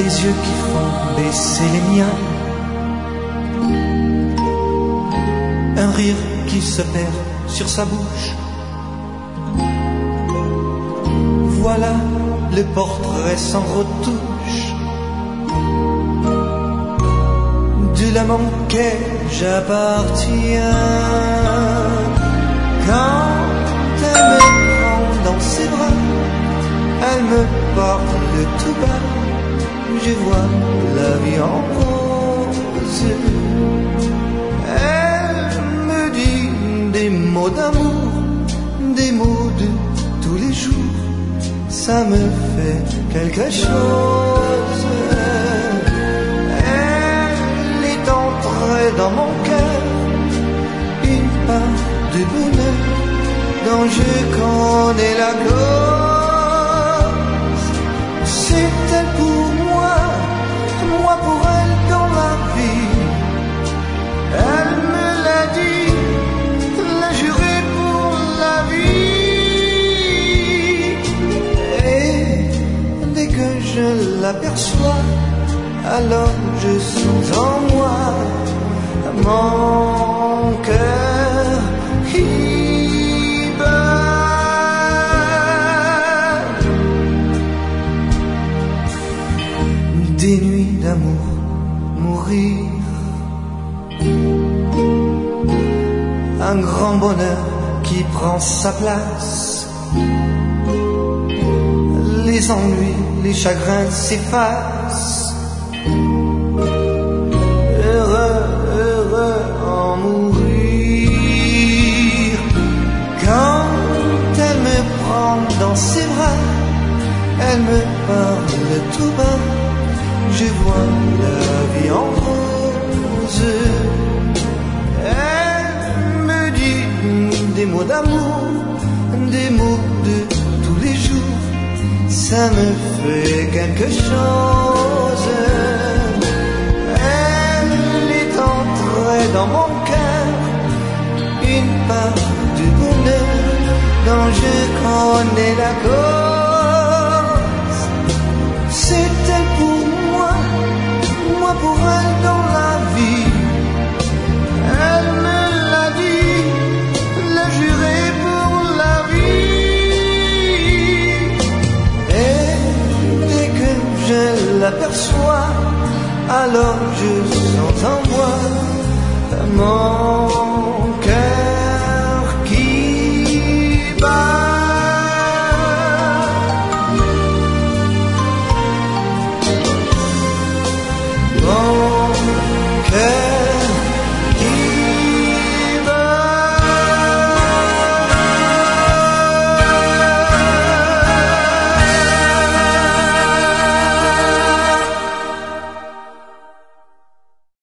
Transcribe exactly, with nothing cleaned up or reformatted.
des yeux qui font baisser les miens, un rire qui se perd sur sa bouche. Voilà le portrait sans retouche de l'amant auquel j'appartiens. Quand elle me prend dans ses bras, elle me parle tout bas, je vois la vie en rose. Elle me dit des mots d'amour, des mots de tous les jours, ça me fait quelque chose. Elle est entrée dans mon cœur, une part de bonheur dont je connais la cause. C'est elle pour moi, moi pour elle dans la vie. Elle me l'a dit, l'a juré pour la vie. Et dès que je l'aperçois, alors je sens en moi mon cœur qui bat. Des nuits d'amour, mourir, un grand bonheur qui prend sa place. Les ennuis, les chagrins s'effacent. Heureux, heureux en mourir. Quand elle me prend dans ses bras, elle me parle tout bas, je vois la vie en rose. Elle me dit des mots d'amour, des mots de tous les jours, ça me fait quelque chose. Elle est entrée dans mon cœur, une part du bonheur dont je connais la cause. C'est elle pour moi, moi pour elle dans la vie. Elle me l'a dit, l'a juré pour la vie. Et dès que je l'aperçois, alors je sens en moi mon